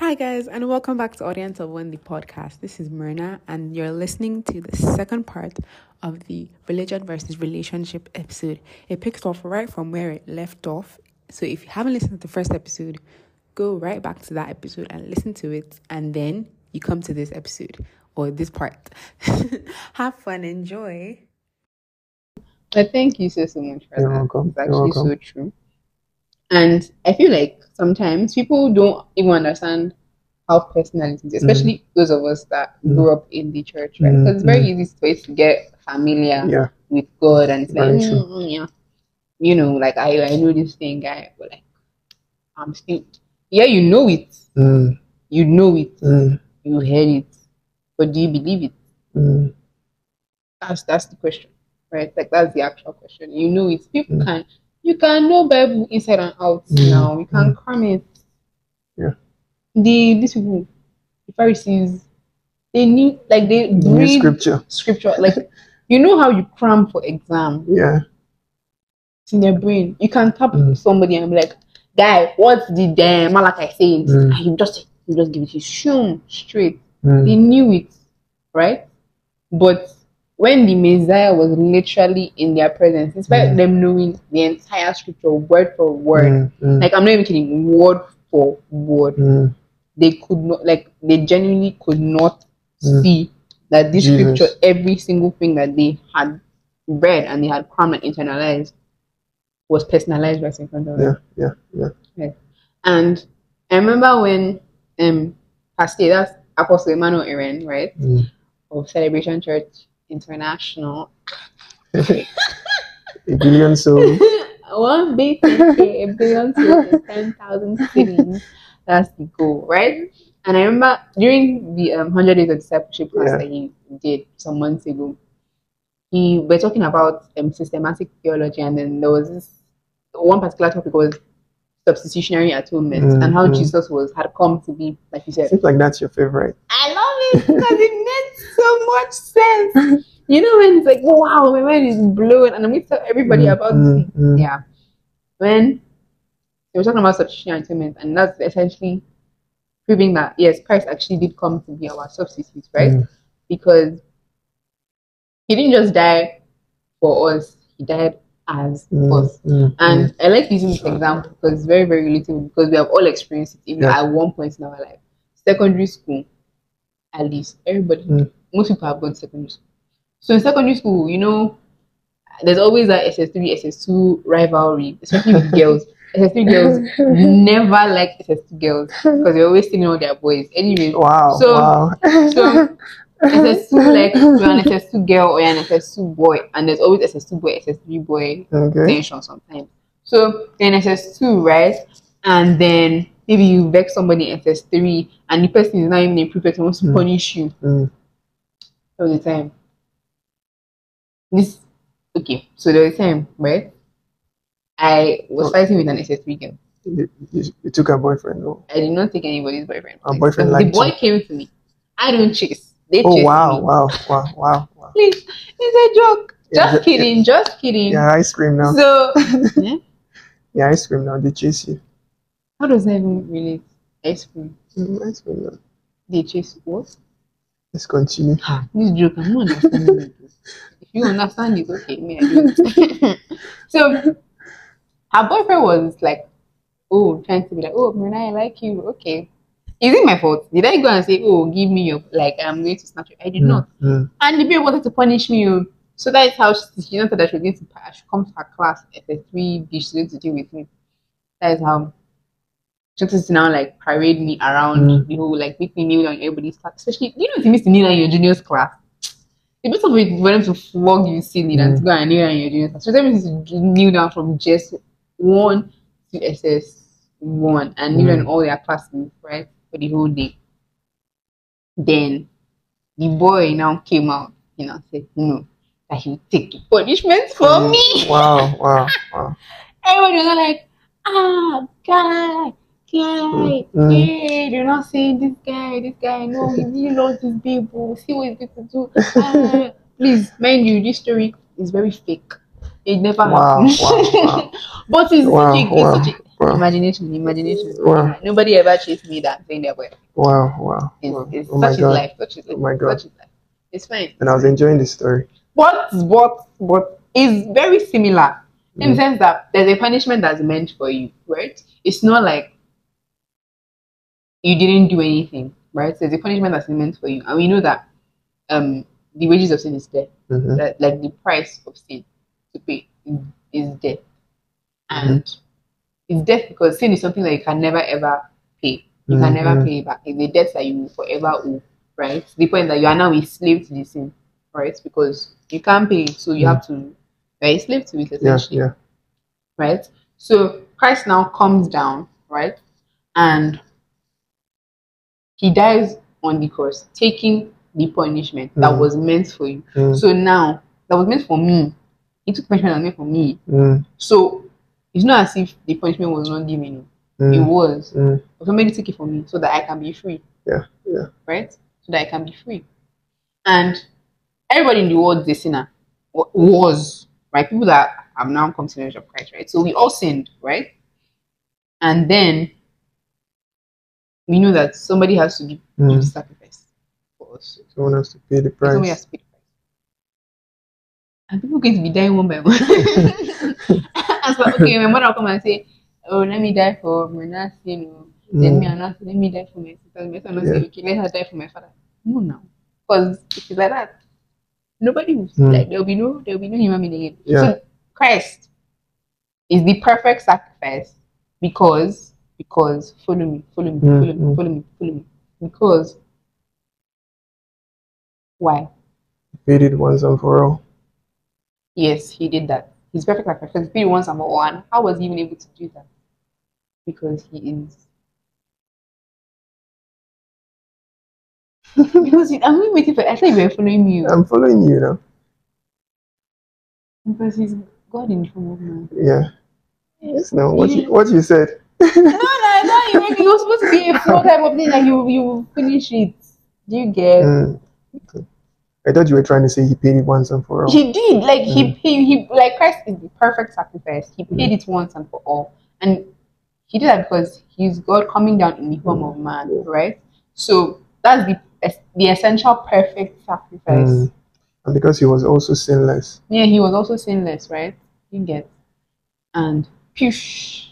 Hi guys, and welcome back to Audience of One, the podcast. This is Myrna, and you're listening to the second part of the religion versus relationship episode. It picks off right from where it left off. So if you haven't listened to the first episode, go right back to that episode and listen to it, and then you come to this episode or this part. Have fun, enjoy. I thank you so much for You're that. welcome. It's You're actually welcome. so true. And I feel like sometimes people don't even understand how personal it is, especially those of us that grew up in the church, right? Because it's very easy for us to get familiar Yeah, with God and it's like, very true. yeah, you know, like I know this thing, guy, but like I'm still, yeah, you know it, you know it, you heard it, but do you believe it? That's the question, right? Like that's the actual question. You know it. People can you can know Bible inside and out now. You can cram it. Yeah. These people, the Pharisees, they knew like they New read scripture. like you know how you cram for exam. Yeah. It's in their brain. You can tap somebody and be like, guy, what's the damn Malachi saying? And you just give it to you shoom straight. They knew it, right? But when the Messiah was literally in their presence, despite them knowing the entire scripture word for word, like I'm not even kidding, word for word, they could not, like they genuinely could not see that this scripture, every single thing that they had read and they had crammed and internalized was personalized right in front of them. Yeah. And I remember when Pastor, that's Apostle Emmanuel Aaron, right? Of Celebration Church International. A billion souls. One big a billion souls in 10,000 cities. That's the goal, right? And I remember during the 100 Days of Discipleship class that he did some months ago, we're talking about systematic theology, and then there was this one particular topic was substitutionary atonement and how Jesus had come to be, like you said. Seems like that's your favorite. I love it because it makes so much sense. You know, when it's like, wow, my mind is blown, and I'm going to tell everybody about this. Yeah. When they were talking about substitutionary atonement, and that's essentially proving that, yes, Christ actually did come to be our substitute, right? Because he didn't just die for us, he died as us. And I like using this example because it's very, very relatable because we have all experienced it even at one point in our life. Secondary school, at least, everybody, most people have gone to secondary school. So in secondary school, you know, there's always that SS3, SS2 rivalry, especially with girls. SS3 girls never like SS2 girls because they're always stealing all their boys. Anyways, so SS2, like you're an SS2 girl or you're an SS2 boy, and there's always SS2 boy, SS3 boy tension sometimes. So then SS2, right? And then maybe you vex somebody in SS3 and the person is not even a prefect and wants to punish you all the time. So there was a time, right? I was fighting with an SS3 girl. You took a boyfriend, no? I did not take anybody's boyfriend. A boyfriend the boy came to me. I don't chase. They chase me. Wow. Please, it's a joke. Just kidding. Yeah, ice cream now. So, yeah, ice cream now. They chase you. How does that even relate? Ice cream. Ice cream now. They chase what? Let's continue. This joke, I'm not understanding it. If you understand it, okay, me, I do. So, her boyfriend was like, trying to be like, Myrna, I like you. Okay. Is it my fault? Did I go and say, give me your, like, I'm going to snatch you? I did not. And the baby wanted to punish me. So that is how she wanted that she was going to come to her class at the 3 she's going to deal with me. That is how she wanted to now, like, parade me around, the whole, like, make me kneel down in everybody's class. Especially, you know, if you miss to kneel down in your junior's class. It's better for them to flog you silly than to go and kneel down in your junior's class. So that means to kneel down from just 1 to SS1 and kneel down in all their classes, right? For the whole day. Then the boy now came out, said, no, that he would take the punishment for me. Wow. Everybody was like, guy, you're not saying this guy, no, he really loves this people, see what he's going to do. Please, mind you, this story is very fake. It never happened. Wow. But it's such a Wow. Imagination. Wow. Nobody ever chased me that saying their boy. Wow. It's Oh my such is God. life. Oh my God. Such is life. It's fine. And I was enjoying the story. But is very similar in the Mm. sense that there's a punishment that's meant for you, right? It's not like you didn't do anything, right? There's a punishment that's meant for you, and we know that the wages of sin is death. Mhm. That like the price of sin to pay is death, and it's death because sin is something that you can never ever pay. You can never Mhm. pay back. It's a debt that you will forever owe, right? To the point that you are now a slave to the sin, right? Because you can't pay, so you have to. You're a slave to it essentially, Yeah. right? So Christ now comes down, right, and he dies on the cross, taking the punishment that was meant for you. Mm. So now that was meant for me, he took punishment that was meant for me. Mm. So it's not as if the punishment was not given. It Mm. was. Mm. But somebody took it for me so that I can be free. Yeah. Right? So that I can be free. And everybody in the world is a sinner. Was, right? People that have now come to the knowledge of Christ, right? So we all sinned, right? And then we know that somebody has to do the sacrifice for us. Someone has to pay the Somebody has price. to pay the price. And people are going to be dying one by one. And so, okay, my mother will come and say, oh, let me die for my last sin. Then me, let me die for my sister. My son will say, okay, let her die for my father. No, now. Because if it's like that, nobody will, like, there'll be no human being again. Yeah. So Christ is the perfect sacrifice because follow me. Because why? Paid it once and for all. Yes, he did that. He's perfect sacrifice. He paid once and for all. And how was he even able to do that? Because he is. Because I'm really waiting for. I thought you were following me. I'm following you now. Because he's God in the form of man. Yeah. Yes. No. What you said. No. You were supposed to be a flow type of thing that you finish it. Do you get? I thought you were trying to say he paid it once and for all. He did. Like he like Christ is the perfect sacrifice. He paid it once and for all, and he did that because he's God coming down in the form of man, right? So that's the essential perfect sacrifice. And because he was also sinless. Yeah, he was also sinless, right? You get, and push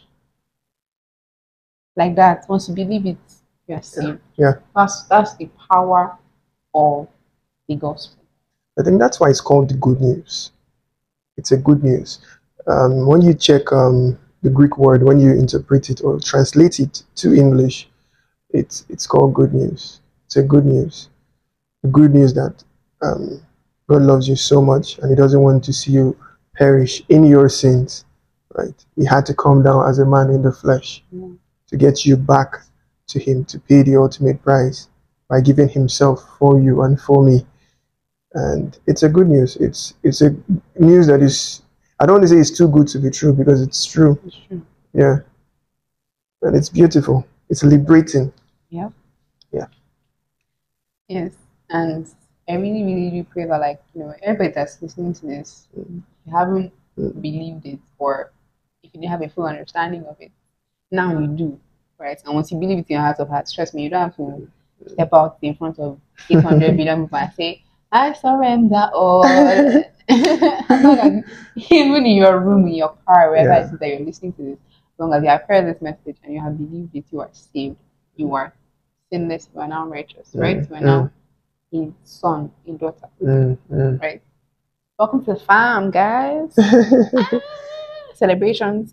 like that. Once you believe it, you are saved. Yeah. That's the power of the gospel. I think that's why it's called the good news. It's a good news. When you check the Greek word, when you interpret it or translate it to English, it's called good news. It's a good news. The good news that God loves you so much and he doesn't want to see you perish in your sins. Right? He had to come down as a man in the flesh to get you back to him, to pay the ultimate price by giving himself for you and for me. And it's a good news. It's a news that is, I don't want to say it's too good to be true because it's true. It's true. Yeah. And it's beautiful. It's liberating. Yeah. Yeah. Yes. And I really, really do pray that, like, everybody that's listening to this, if you haven't believed it or if you didn't have a full understanding of it, now you do, right? And once you believe it in your heart of hearts, trust me, you don't have to step out in front of 800 billion people and say, I surrender all. Even in your room, in your car, wherever it is that you're listening to this, as long as you have heard this message and you have believed it, you are saved. You are sinless. You are now righteous, right? You are now a son, a daughter, right? Welcome to the farm, guys. Celebrations.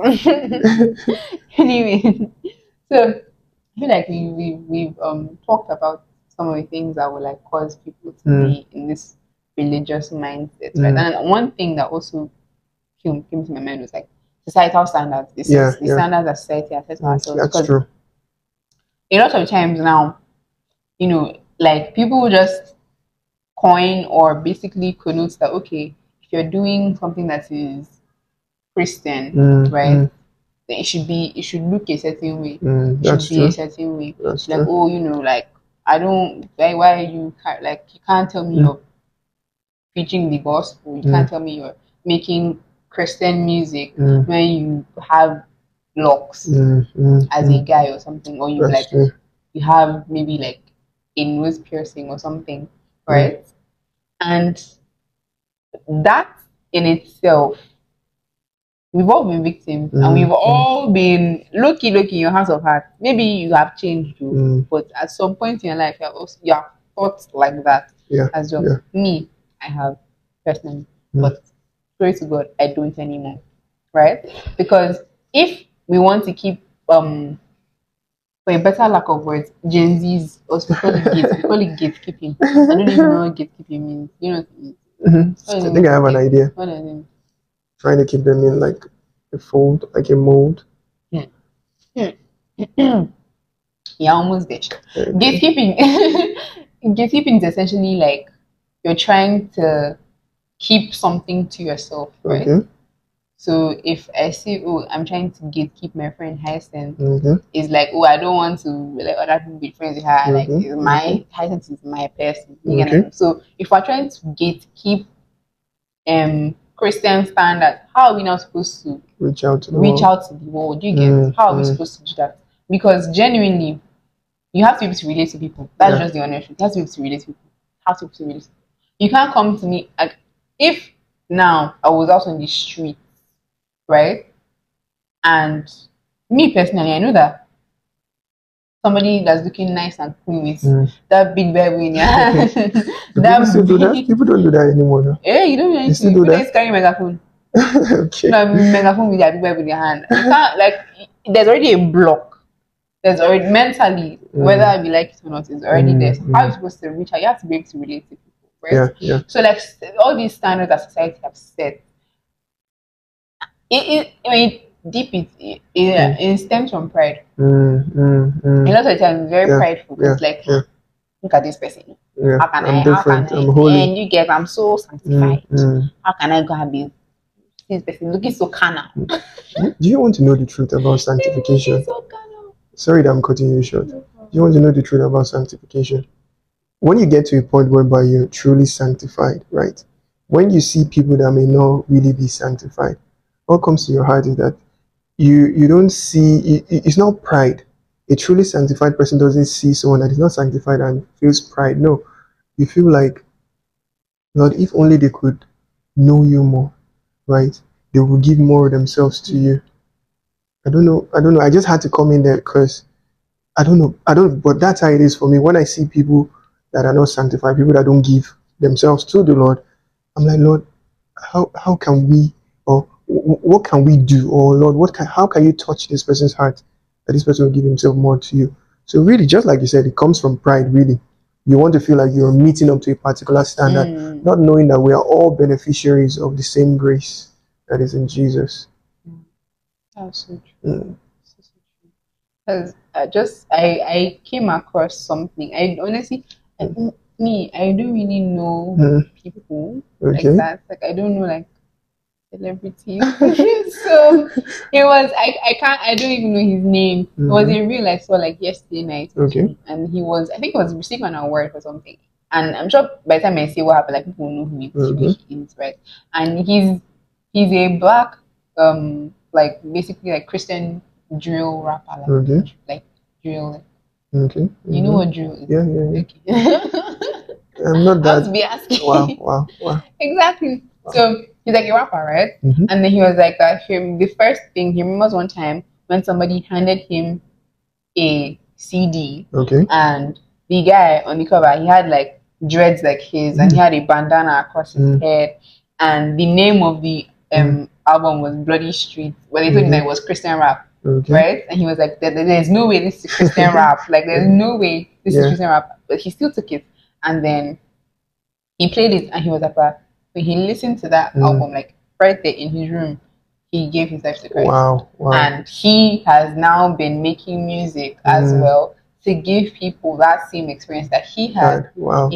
Anyway, so I feel like we've talked about some of the things that would like cause people to be in this religious mindset, right? And one thing that also came to my mind was like societal standards. The standards that society has set for ourselves. That's true. A lot of times now, like people just coin or basically connote that, okay, if you're doing something that is Christian, right? Then it should look a certain way. It should be a certain way. That's like, true. like I don't why you can't tell me you're preaching the gospel. You can't tell me you're making Christian music when you have locks as a guy or something, or you That's like true. you have maybe like a nose piercing or something, right? And that in itself, we've all been victims, and we've all been lucky in your house of heart. Maybe you have changed, but at some point in your life, you have thought like that as well. Yeah. Me, I have personally, but pray to God, I don't anymore, right? Because if we want to keep, for a better lack of words, Gen Z's, or we call it gatekeeping. I don't even know what gatekeeping means. You know what it means? I think I have an idea. What does it mean? Trying to keep them in like a fold, like a mold. You're almost there. Gatekeeping. Gatekeeping is essentially like you're trying to keep something to yourself, right? Okay. So if I say, oh, I'm trying to gatekeep my friend Hyacinth, it's like, oh, I don't want to let other people be friends with her. Like, my Hyacinth is my person. So if we're trying to gatekeep Christian standards, how are we now supposed to reach out to the world? Do you get how are we supposed to do that? Because genuinely, you have to be able to relate to people. That's just the honest truth. You have to be able to relate to people. You can't come to me like, if now I was out on the street, right? And me personally, I know that somebody that's looking nice and cool with that big Bible in your hand. People don't do that anymore. No? Yeah, you don't need to. People just carry megaphone. Okay. Megaphone with their big Bible in your hand. You can't, like, there's already a block. There's already mentally, whether we like it or not, it's already there. So how are you supposed to reach out? You have to be able to relate to people, right? Yeah. So like all these standards that society have set, it stems from pride. A lot of the time, it's very prideful. It's like, look at this person. Yeah. How can I'm different. I'm holy. And you get, I'm so sanctified. How can I go and be this person looking so carnal? Do you want to know the truth about sanctification? Sorry that I'm cutting you short. Do you want to know the truth about sanctification? When you get to a point whereby you're truly sanctified, right? When you see people that may not really be sanctified, what comes to your heart is that you don't see, it's not pride. A truly sanctified person doesn't see someone that is not sanctified and feels pride. No, you feel like, Lord, if only they could know you more, right? They will give more of themselves to you. I don't know. I just had to come in there because I don't know, but that's how it is for me. When I see people that are not sanctified, people that don't give themselves to the Lord, I'm like, Lord, how can we, or what can we do? Or Lord, how can you touch this person's heart that this person will give himself more to you? So really, just like you said, it comes from pride, really. You want to feel like you're meeting up to a particular standard, not knowing that we are all beneficiaries of the same grace that is in Jesus. That's so true. Because I came across something. I honestly, I don't really know people like that. Like, I don't know like celebrities. So it was, I don't even know his name. It was a reel I saw like yesterday night. And I think he was receiving an award for something. And I'm sure by the time I say what happened, like, people know who he is, right? And he's a black like basically like Christian drill rapper, like drill. Okay. You know what drill is? Yeah. Okay. I'm not that. I was be asking. Wow. Exactly. Wow. So he's like a rapper, right? And then he was like that. The first thing he remembers one time when somebody handed him a CD. Okay. And the guy on the cover, he had like dreads like his, and he had a bandana across his head, and the name of the album was Bloody Street, but they told him that it was Christian rap, right? And he was like, there's no way this is Christian rap. Like, there's no way this is Christian rap. But he still took it, and then he played it, and he was like, when he listened to that album, like right there in his room, he gave his life to Christ. Wow. And he has now been making music as well to give people that same experience that he had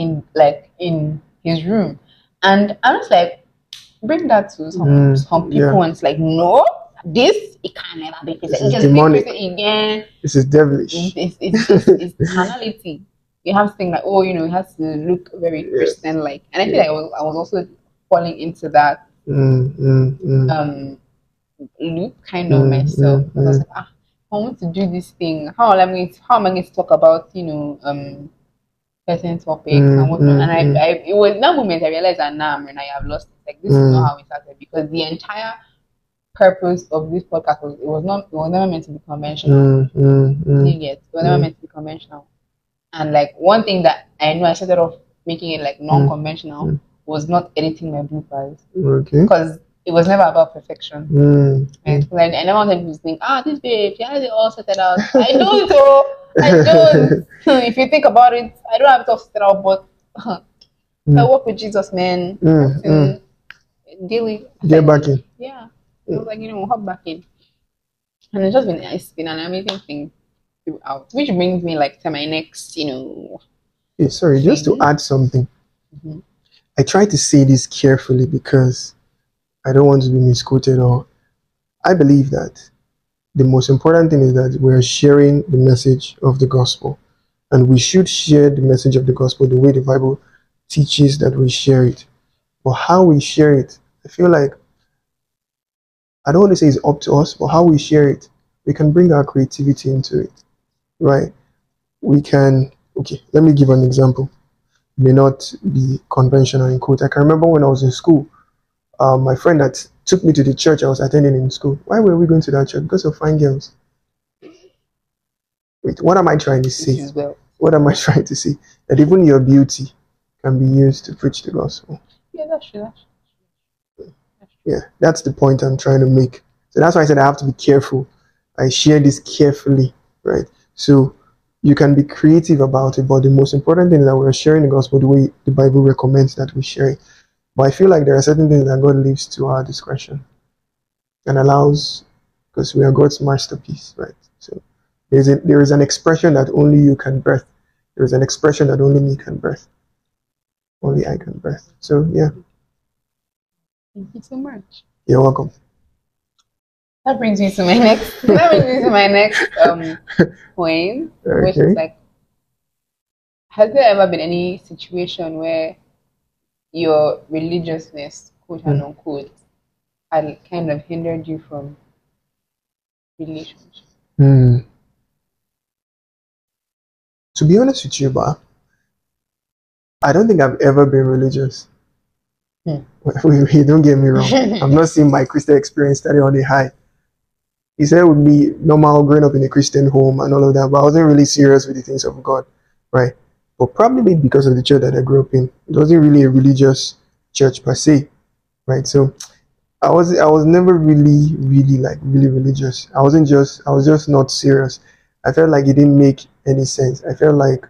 in his room. And I was like, bring that to some people, and it's like, no, it can never be Christian. It's just demonic. Again. This is devilish. It's carnality. You have to think like, oh, it has to look very Christian-like. And I feel like I was also falling into that loop kind of myself. Because I was like, I want to do this thing. How am I going to talk about, certain topics and whatnot? And it was that moment I realized that now I have lost it. Like this is not how it started, because the entire purpose of this podcast was it was never meant to be conventional. You get it was never meant to be conventional. And like one thing that I know I started off making it like non-conventional was not editing my bloopers. Okay. Because it was never about perfection. Right? Like, I never wanted people to think, this babe, she has it all sorted out. I don't though. I don't. If you think about it, I don't have it all sorted out, but I work with Jesus, man. Daily. Get back in. Yeah. I was like, hop back in. And it's been an amazing thing throughout. Which brings me like to my next, Hey, sorry, just to add something. I try to say this carefully because I don't want to be misquoted, or I believe that the most important thing is that we're sharing the message of the gospel, and we should share the message of the gospel the way the Bible teaches that we share it. But how we share it, I feel like, I don't want to say it's up to us, but how we share it, we can bring our creativity into it, right? We can, okay, let me give an example. It may not be conventional in quote. I can remember when I was in school, my friend that took me to the church I was attending in school. Why were we going to that church? Because of fine girls. Wait, what am I trying to say? What am I trying to say? That even your beauty can be used to preach the gospel. Yeah, that's true. Yeah, that's the point I'm trying to make. So that's why I said I have to be careful. I share this carefully, right? So you can be creative about it, but the most important thing is that we're sharing the gospel the way the Bible recommends that we share it. But I feel like there are certain things that God leaves to our discretion and allows, because we are God's masterpiece, right? So there is an expression that only you can birth. There is an expression that only me can birth. Only I can birth. So yeah. Thank you so much. You're welcome. That brings me to my next point, which is like, has there ever been any situation where your religiousness, quote and unquote, had kind of hindered you from relationship? To be honest with you, Ba, I don't think I've ever been religious. Don't get me wrong. I'm not saying my Christian experience started on a high. He said it would be normal growing up in a Christian home and all of that, but I wasn't really serious with the things of God, right? But probably because of the church that I grew up in. It wasn't really a religious church per se, right? So I was never really religious. I was just not serious. I felt like it didn't make any sense. I felt like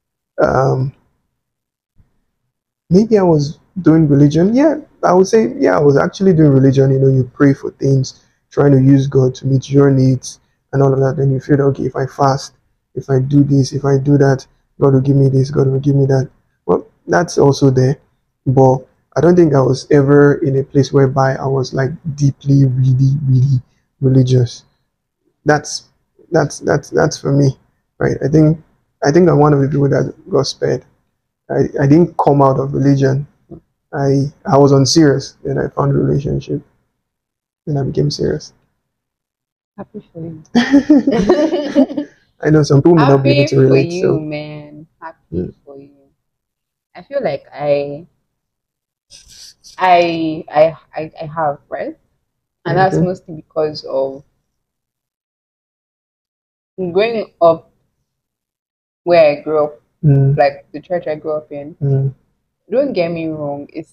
maybe I was doing religion. Yeah, I would say, yeah, I was actually doing religion. You pray for things, trying to use God to meet your needs and all of that. Then you feel, okay, if I fast, if I do this, if I do that, God will give me this, God will give me that. Well, that's also there. But I don't think I was ever in a place whereby I was like deeply, really religious. That's for me, right? I think I'm one of the people that got spared. I didn't come out of religion. I was unserious. Then I found a relationship. Then I became serious. Happy for you. I know some people may not be able to relate. Happy for you, man. Happy for you. I feel like I have, right? And that's mostly because of growing up where I grew up, like the church I grew up in. Don't get me wrong, it's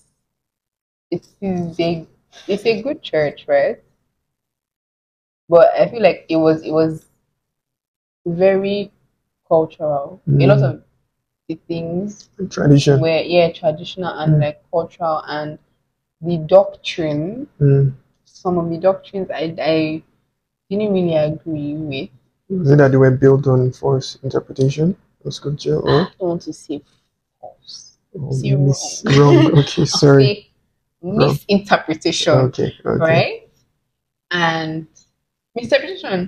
a good church, right? But I feel like it was very cultural. A lot of the things tradition were traditional and like cultural, and the doctrine, some of the doctrines I didn't really agree with. Was it that they were built on false interpretation of scripture, or? I don't want to say false. Wrong. Okay, sorry. Misinterpretation. Okay. Right? And misinterpretation.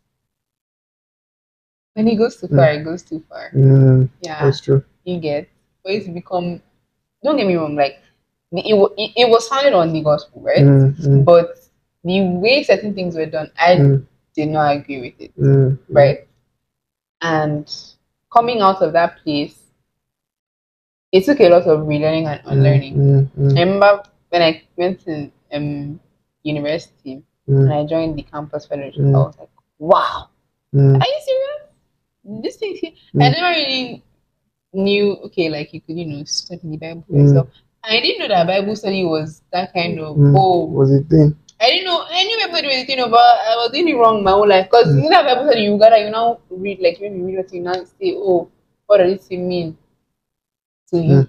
When it goes too far, it goes too far. Yeah, that's true. You get for it to become. Don't get me wrong. Like it was founded on the gospel, right? But the way certain things were done, I did not agree with it. Right? And coming out of that place, it took a lot of relearning and unlearning. I remember when I went to university and I joined the campus fellowship, I was like, wow, are you serious? This thing here, I never really knew, okay, like you could, study the Bible for yourself. I didn't know that Bible study was that kind of, was it thing? I didn't know, I knew Bible study was a thing, but I was doing it wrong my whole life. Because in that Bible study, you now read, like when you read it, you now say, oh, what does it mean to you?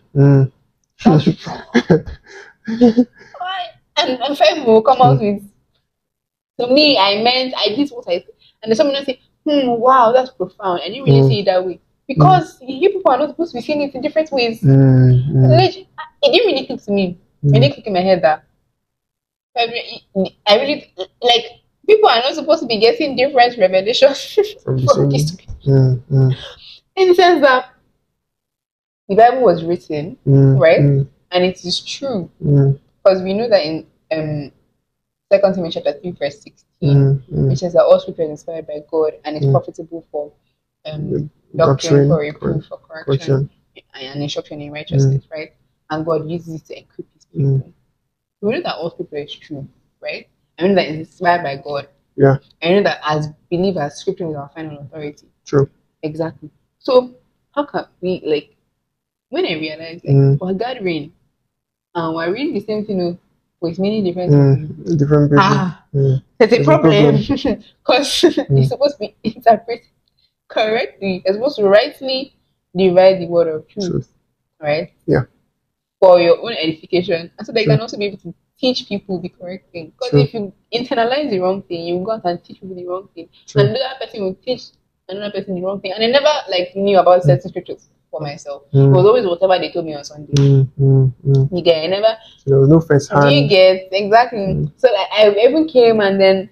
And Femi will come out with, to me, I did what I said. And then someone will say, wow, that's profound. I didn't really see it that way. Because you people are not supposed to be seeing it in different ways. It didn't really click to me. It didn't click in my head that I really, like, people are not supposed to be getting different revelations from this. In the sense that the Bible was written, right? And it is true. Because we know that in 2 Timothy chapter 3 verse 16, which says that all scripture is inspired by God and is profitable for doctrine, for reproof, for correction, and instruction in righteousness, right? And God uses it to equip his people. We know that all scripture is true, right? I mean that it's inspired by God. Yeah. I know that as believers, scripture is our final authority. True. Exactly. So how can we, like, when I realized, we're gathering and we're reading the same thing with many different people. There's a problem. Because it's supposed to be interpreted correctly. It's supposed to rightly divide the word of truth. Right? Yeah. For your own edification. And so they can also be able to teach people the correct thing. Because if you internalize the wrong thing, you go out and teach people the wrong thing. And another person will teach another person the wrong thing. And I never knew about certain scriptures for myself. It was always whatever they told me on Sunday. You get, I never. There was no first hand. You get, exactly. So I even came and then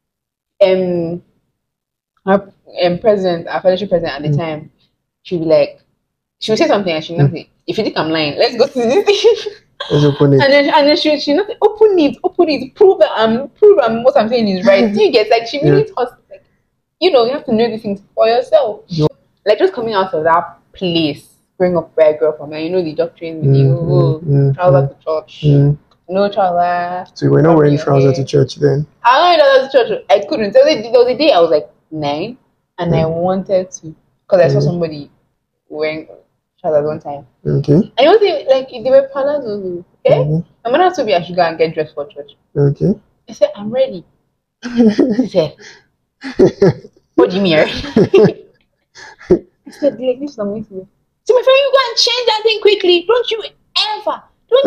our president, our fellowship president at the time, she would be like, she would say something and she would not say, if you think I'm lying, let's go to this thing. Let's open it. And then she not say, open it, prove that what I'm saying is right. Do you get, like, she really taught, like, you have to know these things for yourself. Like, just coming out of that place, growing up where I grew up from, and the doctrine with trouser to church, no trouser. So you were not wearing trousers to church then? I don't know trousers to church. I couldn't. There was a day I was like 9, and I wanted to, because I saw somebody wearing trousers one time. Okay. And you know, they were palazzos. Okay. My mother told me I should go and get dressed for church. Okay. I said, I'm ready. She said, what do you mean? I said, this is amazing. So my friend, you go and change that thing quickly. Don't you ever.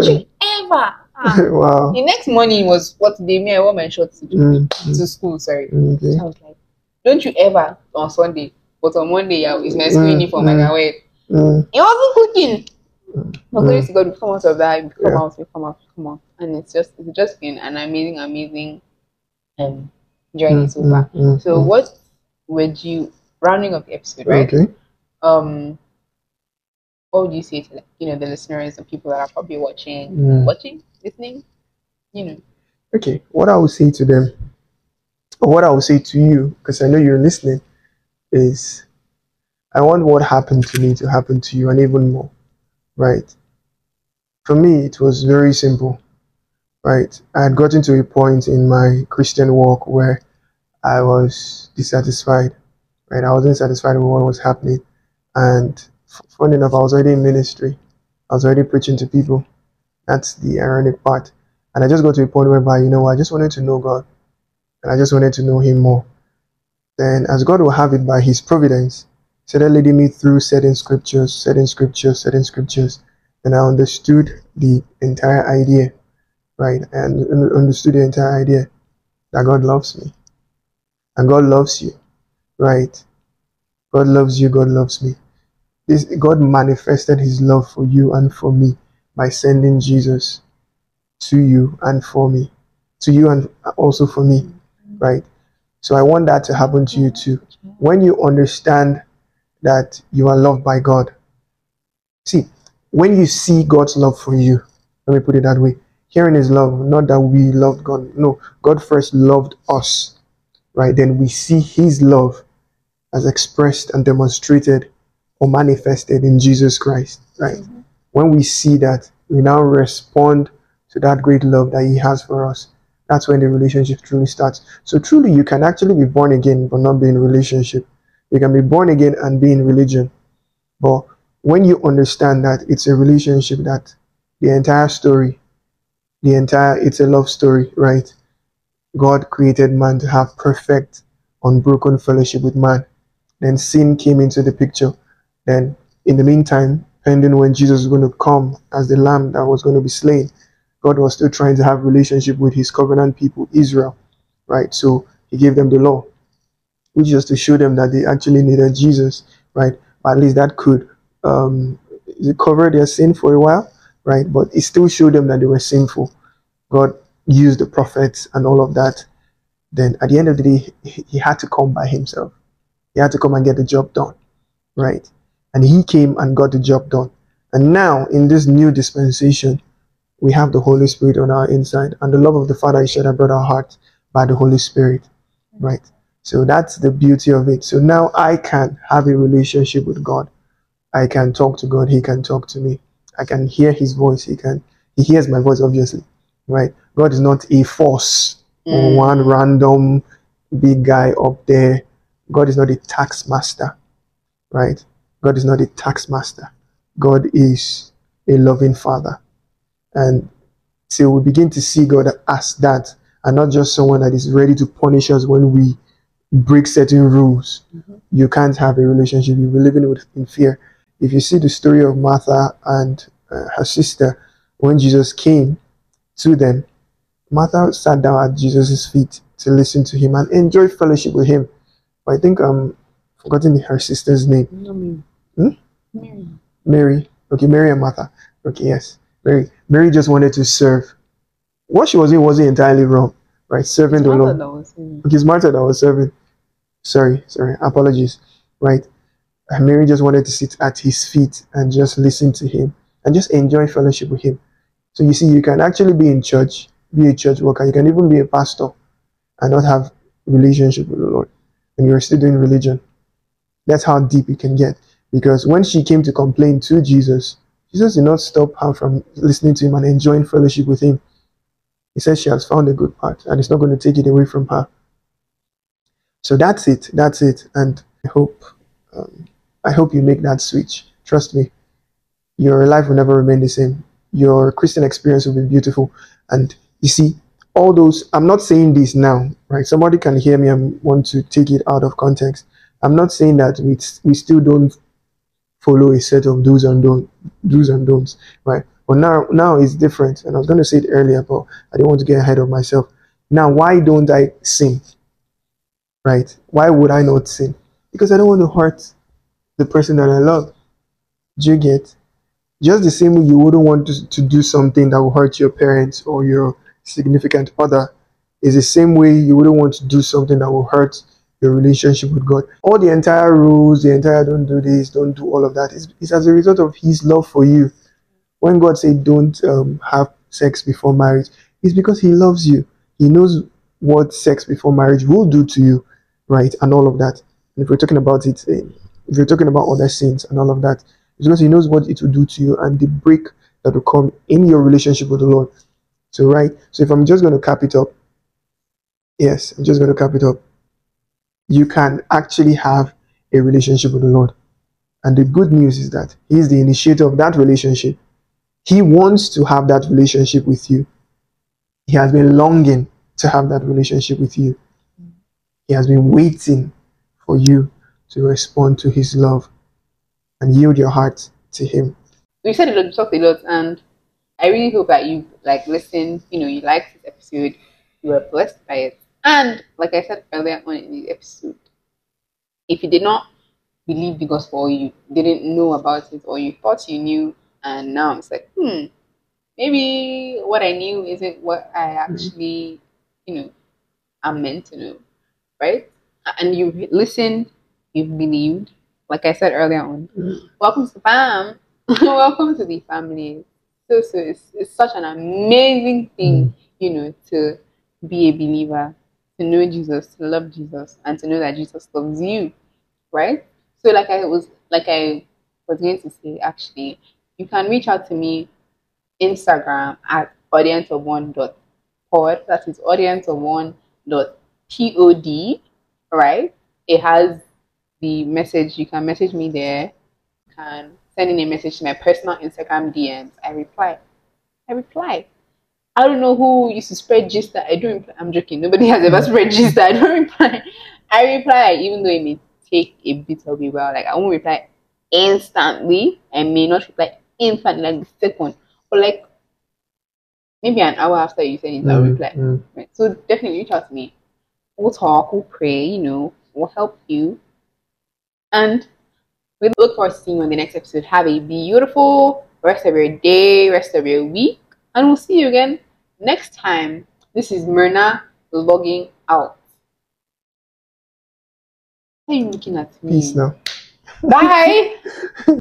Wow. The next morning was what day I wore my shorts to school. Sorry. So I was like, don't you ever on Sunday, but on Monday it's my school uniform and I wear it. It wasn't cooking. But glory to God, we come out of that, we come out. And it's just been an amazing journey so far. So what would you, rounding up the episode, right? Okay. What would you say to the listeners and people that are probably listening? Okay, what I would say to them, or what I would say to you, because I know you're listening, is I want what happened to me to happen to you, and even more, right? For me, it was very simple, right? I had gotten to a point in my Christian walk where I was dissatisfied, right? I wasn't satisfied with what was happening, and funny enough, I was already in ministry. I was already preaching to people. That's the ironic part. And I just got to a point whereby, I just wanted to know God. And I just wanted to know Him more. Then, as God will have it by His providence, He started leading me through certain scriptures. And I understood the entire idea, right? And understood the entire idea that God loves me. And God loves you, right? God loves you, God loves me. God manifested His love for you and for me by sending Jesus to you and for me, to you and also for me, right? So I want that to happen to you too. When you understand that you are loved by God, see, when you see God's love for you, let me put it that way, Herein is love, not that we loved God. No, God first loved us, right? Then we see his love as expressed and demonstrated or manifested in Jesus Christ, right? When we see that, we now respond to that great love that he has for us. That's when the relationship truly starts. So truly, you can actually be born again but not be in a relationship. You can be born again and be in religion. But when you understand that it's a relationship, that the entire story, it's a love story, right? God created man to have perfect, unbroken fellowship with man. Then sin came into the picture. Then, in the meantime, pending when Jesus was going to come as the lamb that was going to be slain, God was still trying to have relationship with his covenant people, Israel, right? So he gave them the law, which is to show them that they actually needed Jesus, right? But at least that could cover their sin for a while, right? But it still showed them that they were sinful. God used the prophets and all of that. Then at the end of the day, he had to come by himself. He had to come and get the job done, right? And he came and got the job done. And now, in this new dispensation, we have the Holy Spirit on our inside, and the love of the Father is shed abroad our hearts by the Holy Spirit, right? So that's the beauty of it. So now I can have a relationship with God. I can talk to God. He can talk to me. I can hear his voice. He hears my voice, obviously, right? God is not a force or one random big guy up there. God is not a tax master, right? God is not a tax master. God is a loving Father. And so we begin to see God as that, and not just someone that is ready to punish us when we break certain rules. You can't have a relationship. You'll be living in fear. If you see the story of Martha and her sister, when Jesus came to them, Martha sat down at Jesus' feet to listen to him and enjoy fellowship with him. But I think I'm forgetting her sister's name. Mary. Mary. Okay, Mary and Martha. Okay, yes. Mary just wanted to serve. What she was doing wasn't entirely wrong, right? Serving the Lord. Okay, it's Martha that was serving. Sorry, apologies, right? And Mary just wanted to sit at his feet and just listen to him and just enjoy fellowship with him. So you see, you can actually be in church, be a church worker. You can even be a pastor and not have a relationship with the Lord, and you're still doing religion. That's how deep it can get. Because when she came to complain to Jesus, Jesus did not stop her from listening to him and enjoying fellowship with him. He said she has found a good part and it's not going to take it away from her. So that's it. And I hope you make that switch. Trust me, your life will never remain the same. Your Christian experience will be beautiful. And you see, all those, I'm not saying this now, right? Somebody can hear me and want to take it out of context. I'm not saying that we still don't follow a set of do's and don'ts, right? But now it's different. And I was going to say it earlier, but I didn't want to get ahead of myself. Now, why don't I sin? Right? Why would I not sin? Because I don't want to hurt the person that I love. Do you get? Just the same way you wouldn't want to do something that will hurt your parents or your significant other, is the same way you wouldn't want to do something that will hurt your relationship with God. All the entire rules, the entire don't do this, don't do all of that, is as a result of his love for you. When God said don't have sex before marriage, it's because he loves you. He knows what sex before marriage will do to you, right? And all of that. And if we're talking about it, if you're talking about other sins and all of that, it's because he knows what it will do to you and the break that will come in your relationship with the Lord. So, right? So if I'm just going to cap it up, yes, I'm just going to cap it up. You can actually have a relationship with the Lord. And the good news is that he's the initiator of that relationship. He wants to have that relationship with you. He has been longing to have that relationship with you. He has been waiting for you to respond to his love and yield your heart to him. We said a lot, we talked a lot, and I really hope that you listened, you liked this episode, you were blessed by it. And like I said earlier on in the episode, if you did not believe the gospel, or you didn't know about it, or you thought you knew, and now it's like, maybe what I knew isn't what I actually, am meant to know, right? And you've listened, you've believed. Like I said earlier on, welcome to the fam. Welcome to the family. So it's such an amazing thing, you know, to be a believer, to know Jesus, to love Jesus, and to know that Jesus loves you, right? So like I was going to say, actually, you can reach out to me Instagram at audienceof1.pod. That is audienceof1.pod, right? It has the message. You can message me there. You can send in a message to my personal Instagram DMs. I reply. I reply. I don't know who used to spread gist that I don't reply. I'm joking. Nobody has ever spread gist that I don't reply. I reply, even though it may take a bit of a while. Like, I won't reply instantly. I may not reply instantly, like the second. But like maybe an hour after you send it, I'll reply. Right. So definitely reach out to me. We'll talk, we'll pray, you know, we'll help you. And we look forward to seeing you on the next episode. Have a beautiful rest of your day, rest of your week, and we'll see you again next time. This is Myrna logging out. Why are you looking at me? Peace now. Bye.